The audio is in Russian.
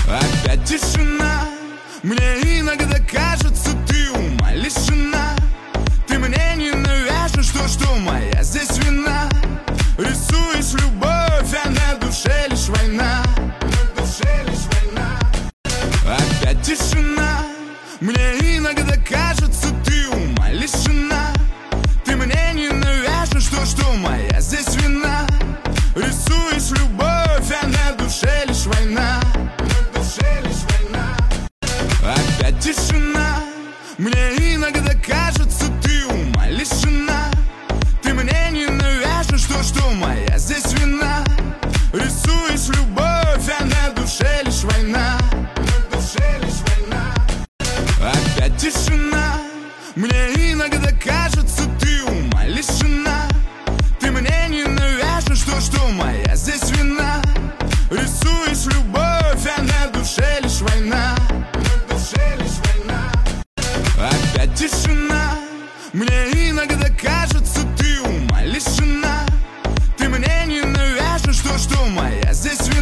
Опять тишина. Мне иногда кажется, ты ума лишена. Ты мне не навяжешь то, что моя здесь вина. Рисуешь любовь, а на душе лишь война. На душе лишь война. Опять тишина. Мне иногда кажется, ты ума лишена. Ты мне не навяжешь то, что моя здесь вина. Рисуешь любовь, а на душе лишь война. На душе лишь война. Опять тишина. Мне иногда кажется, ты ума лишена. Ты мне не навяжешь то, что моя здесь вина. Рисуешь любовь, а на душе лишь война. На душе лишь война. Опять тишина. Мне иногда кажется, ты ума лишена. Ты мне не навяжешь то, что моя здесь вина. Рисуешь любовь, а на душе лишь война. На душе лишь война. Опять тишина. Мне иногда кажется, ты ума лишена. Ты мне не навяжешь то, что моя здесь вина.